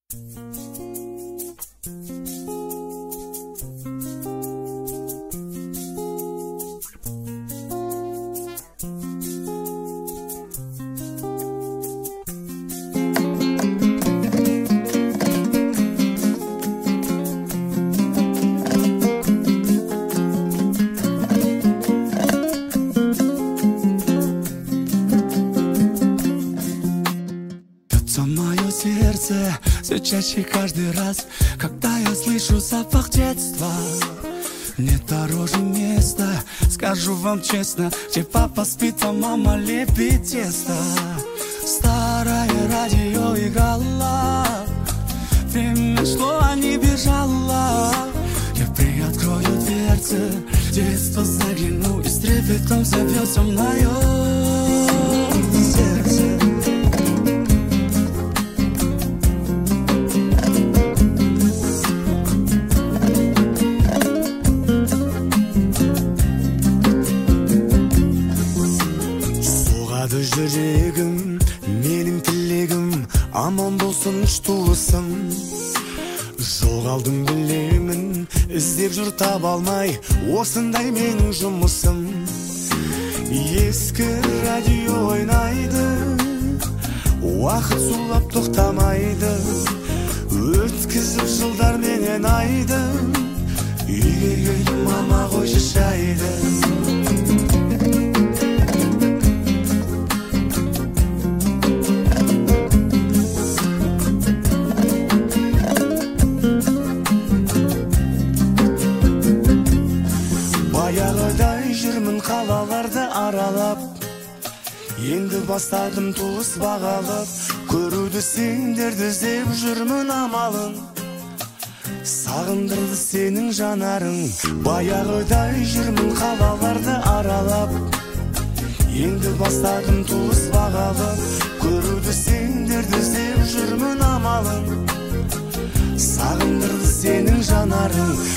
Мое сердце все чаще каждый раз, когда я слышу запах детства. Мне дороже места, скажу вам честно, где папа спит, а мама лепит тесто. Старое радио играло, время шло, а не бежало. Я приоткрою дверцы, детство загляну и с трепетом забьется мое сердце. Жүрегім, менің тілегім, аман болсын үш туысым. Жоғалдым білемін, іздеп жүр таба алмай, осындай менің жұмысым. Ескі радио ойнайды, уақыт зулап тоқтамайды. Өткізіп жылдар менен айды, үйге келдім, мама қойшы шайды. Баяғыдай жүрмін қалаларды аралап, енді бастадым туыс бағалап. Көруді сендерді іздеп жүрмін амалын, сағындырды сенің жанарың. Баяғыдай жүрмін қалаларды аралап, енді бастадым туыс бағалап. Көруді сендерді іздеп жүрмін амалын, сағындырды сенің жанарың.